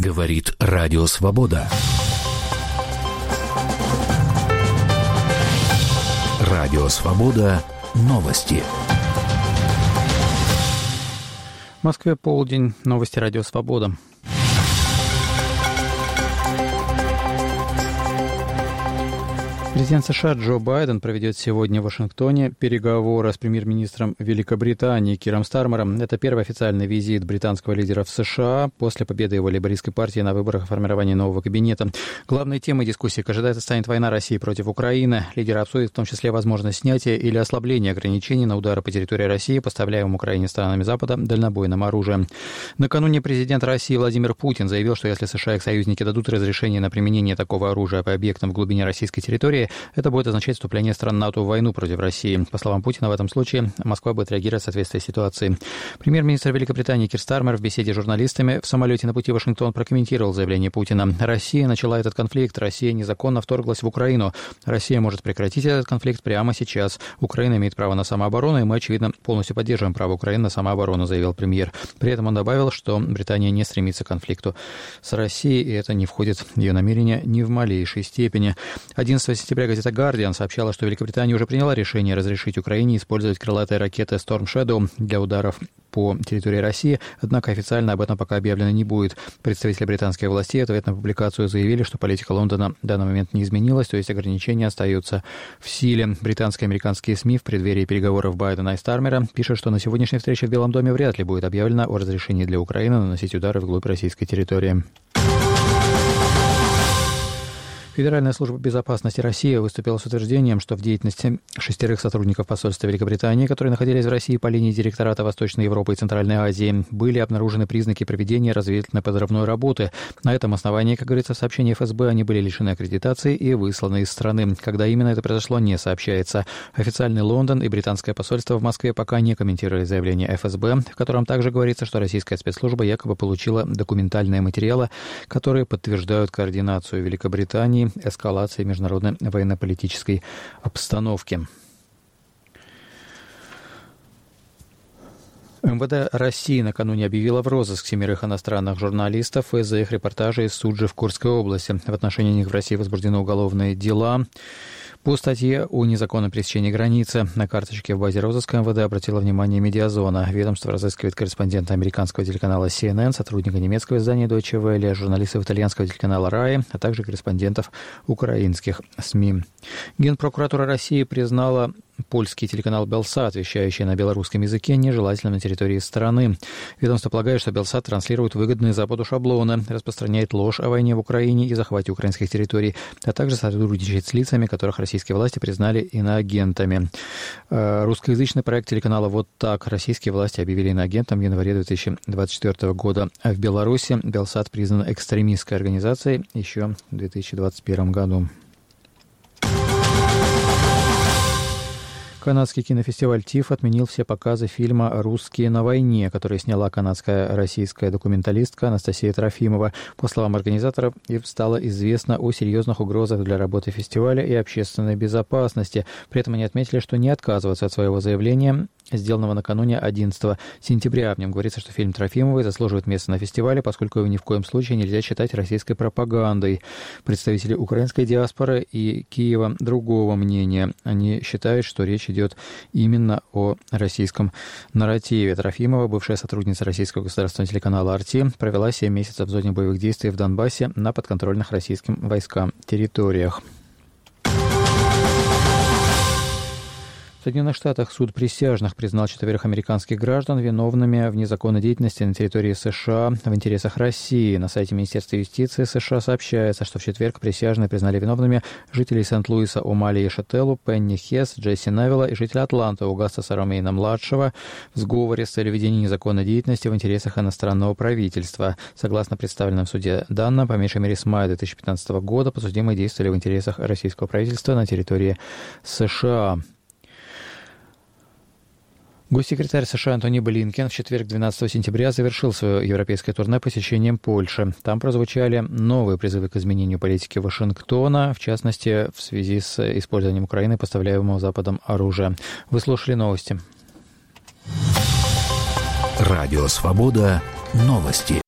Говорит Радио Свобода. Радио Свобода. Новости. В Москве полдень. Новости Радио Свобода. Президент США Джо Байден проведет сегодня в Вашингтоне переговоры с премьер-министром Великобритании Киром Стармером. Это первый официальный визит британского лидера в США после победы его лейбористской партии на выборах и формирования нового кабинета. Главной темой дискуссии, как ожидается, станет война России против Украины. Лидеры обсудят в том числе возможность снятия или ослабления ограничений на удары по территории России, поставляемым Украине странами Запада дальнобойным оружием. Накануне президент России Владимир Путин заявил, что если США и их союзники дадут разрешение на применение такого оружия по объектам в глубине российской территории, это будет означать вступление стран НАТО в войну против России. По словам Путина, в этом случае Москва будет реагировать в соответствии с ситуацией. Премьер-министр Великобритании Кир Стармер в беседе с журналистами в самолете на пути в Вашингтон прокомментировал заявление Путина. Россия начала этот конфликт, Россия незаконно вторглась в Украину. Россия может прекратить этот конфликт прямо сейчас. Украина имеет право на самооборону, и мы, очевидно, полностью поддерживаем право Украины на самооборону, заявил премьер. При этом он добавил, что Британия не стремится к конфликту с Россией, и это не входит в ее намерения ни в малейшей степени. 11 сентября газета «Гардиан» сообщала, что Великобритания уже приняла решение разрешить Украине использовать крылатые ракеты Storm Shadow для ударов по территории России, однако официально об этом пока объявлено не будет. Представители британских властей в ответ на публикацию заявили, что политика Лондона в данный момент не изменилась, то есть ограничения остаются в силе. Британские и американские СМИ в преддверии переговоров Байдена и Стармера пишут, что на сегодняшней встрече в Белом доме вряд ли будет объявлено о разрешении для Украины наносить удары вглубь российской территории. Федеральная служба безопасности России выступила с утверждением, что в деятельности 6 сотрудников посольства Великобритании, которые находились в России по линии директората Восточной Европы и Центральной Азии, были обнаружены признаки проведения разведывательно-подрывной работы. На этом основании, как говорится в сообщении ФСБ, они были лишены аккредитации и высланы из страны. Когда именно это произошло, не сообщается. Официальный Лондон и британское посольство в Москве пока не комментировали заявление ФСБ, в котором также говорится, что российская спецслужба якобы получила документальные материалы, которые подтверждают координацию Великобритании эскалации международной военно-политической обстановки. МВД России накануне объявила в розыск 7 иностранных журналистов из-за их репортажей из Суджи в Курской области. В отношении них в России возбуждены уголовные дела по статье о незаконном пересечении границы. На карточке в базе розыска МВД обратила внимание «Медиазона». Ведомство разыскивает корреспондента американского телеканала CNN, сотрудника немецкого издания Deutsche Welle, журналистов итальянского телеканала RAI, а также корреспондентов украинских СМИ. Генпрокуратура России признала польский телеканал Белсат, вещающий на белорусском языке, нежелательным на территории страны. Ведомство полагает, что Белсат транслирует выгодные Западу шаблоны, распространяет ложь о войне в Украине и захвате украинских территорий, а также сотрудничает с лицами, которых российские власти признали иноагентами. Русскоязычный проект телеканала «Вот так» российские власти объявили иноагентом в январе 2024 года. А в Беларуси Белсат признан экстремистской организацией еще в 2021 году. Канадский кинофестиваль ТИФ отменил все показы фильма «Русские на войне», который сняла канадская российская документалистка Анастасия Трофимова. По словам организаторов, им стало известно о серьезных угрозах для работы фестиваля и общественной безопасности. При этом они отметили, что не отказываются от своего заявления, сделанного накануне 11 сентября. В нем говорится, что фильм Трофимовой заслуживает места на фестивале, поскольку его ни в коем случае нельзя считать российской пропагандой. Представители украинской диаспоры и Киева другого мнения. Они считают, что речь идет именно о российском нарративе. Трофимова, бывшая сотрудница российского государственного телеканала «Арти», провела 7 месяцев в зоне боевых действий в Донбассе на подконтрольных российским войскам территориях. В Соединенных Штатах суд присяжных признал 4 американских граждан виновными в незаконной деятельности на территории США в интересах России. На сайте Министерства юстиции США сообщается, что в четверг присяжные признали виновными жителей Сент-Луиса Омали Шателлу, Пенни Хесс, Джесси Невилла и жителя Атланты Угастаса Ромейна-младшего в сговоре с целью ведения незаконной деятельности в интересах иностранного правительства. Согласно представленным в суде данным, по меньшей мере с мая 2015 года подсудимые действовали в интересах российского правительства на территории США. Госсекретарь США Антони Блинкен в четверг, 12 сентября, завершил свое европейское турне посещением Польши. Там прозвучали новые призывы к изменению политики Вашингтона, в частности, в связи с использованием Украины поставляемого Западом оружия. Вы слушали новости. Радио «Свобода». Новости.